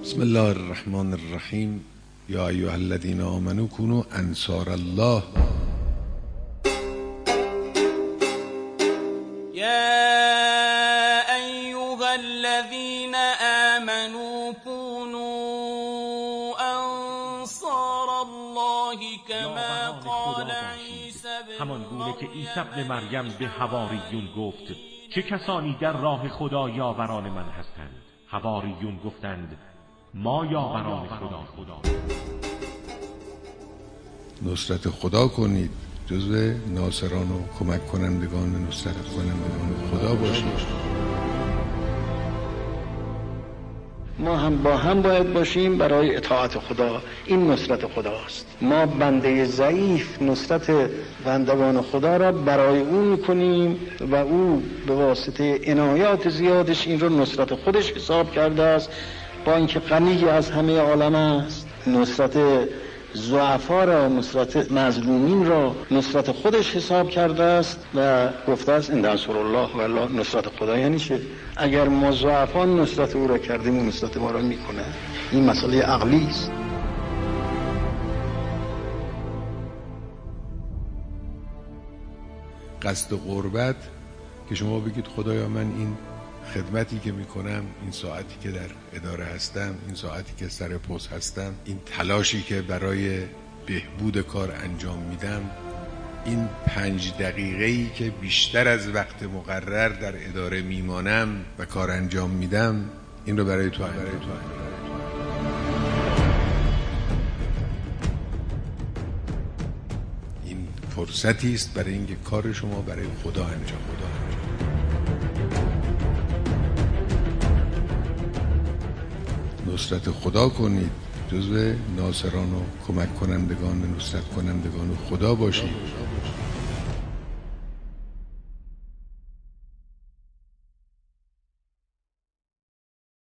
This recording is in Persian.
بسم الله الرحمن الرحیم. یا ایها الذین آمنوا کونوا انصار الله. یا ایها الذین آمنوا کونوا انصار الله کما قال عیسی همان گونه که عیسی ابن مریم به حواریون گفت چه کسانی در راه خدا یاوران من هستند؟ حواریون گفتند ما یاوران خدا. نصرت خدا کنید، جزو ناصران و کمک کنندگان نصرت کنندگان خدا باشید. ما هم با هم باید باشیم برای اطاعت خدا. این نصرت خداست. ما بنده ضعیف نصرت بندگان خدا را برای او میکنیم و او به واسطه عنایات زیادش این رو نصرت خودش حساب کرده است. با اینکه غنی از همه عالم است، نصرت ضعفا را، نصرت مظلومین را نصرت خودش حساب کرده است و گفته است ان انصر الله و الله. نصرت خدا یعنی چه؟ اگر ما ضعفا نصرت او را کردیم، اون نصرت ما را میکنه. این مسئله عقلی است. قصد قربت که شما بگید خدایا من این خدمتی که میکنم، این ساعتی که در اداره هستم، این ساعتی که سر پست هستم، این تلاشی که برای بهبود کار انجام میدم، این 5 دقیقه‌ای که بیشتر از وقت مقرر در اداره میمانم و کار انجام میدم، این رو برای تو انجام میدم. این فرصتی است برای اینکه کار شما برای خدا انجام بده. نصرت خدا کنید، جزو ناصران و کمک کنندگان نصرت کنندگان خدا باشید.